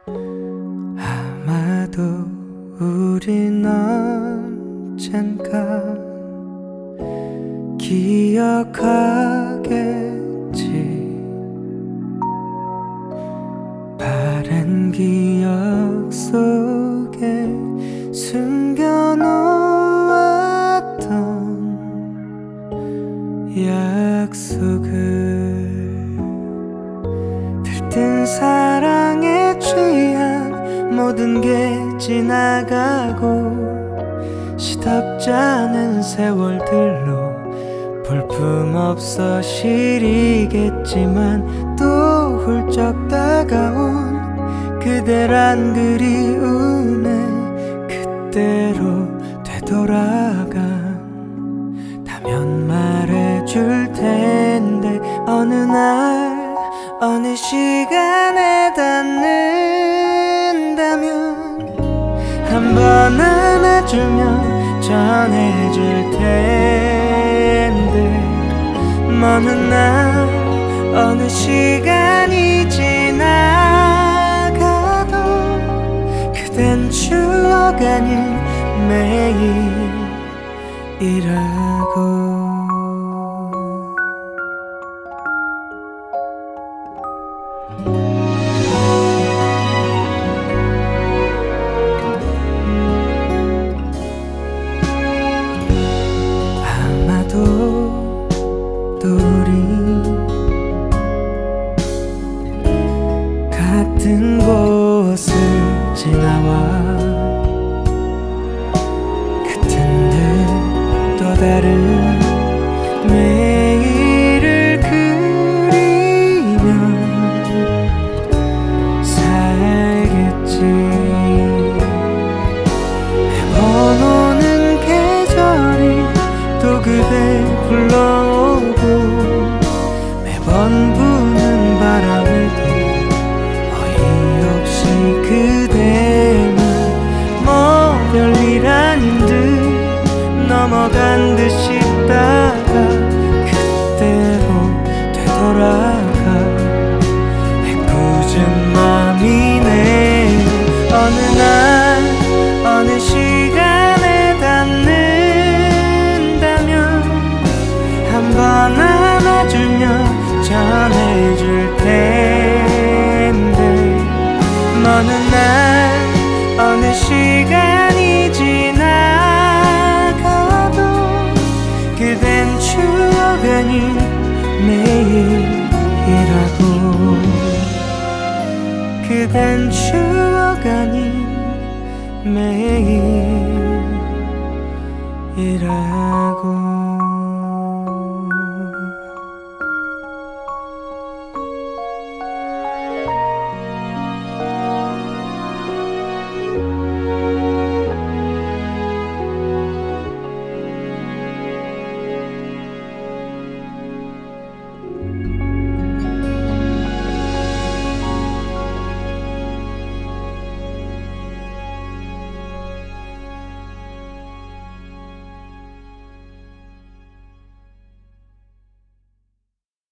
아마도 우린 언젠가 기억하겠지. 바른 기억 속에 숨겨놓았던 약속을 들뜬 사랑에 취한 모든 게 지나가고 시덥지 않은 세월들로 볼품없어 시리겠지만 또 훌쩍 다가온 그대란 그리움에 그때로 되돌아간다면 말해줄 텐데 어느 날 어느 시간에 닿는다면 한번 안아주면 전해줄 텐데 먼 날 어느 시간이 지나가도 그댄 추억 아닌 매일이라고. 아마도 또 우리 같은 곳을 지나와 같은 듯 또 다른 매일을 그리며 살겠지. 매번 오는 계절이 또 그대 불러오고 매번 부는 바람에도 어이없이 그대만 뭐 별일 아닌 듯 넘어간 듯 싶다가 그때로 되돌아가 애꿎은 맘이네. 어느 날 어느 시간에 닿는다면 한번 안아주며 전해줄 텐데 먼 날 어느 시간이 지나가도 그댄 추억 아닌 매일이라고. 그댄 추억 아닌 매일이라고.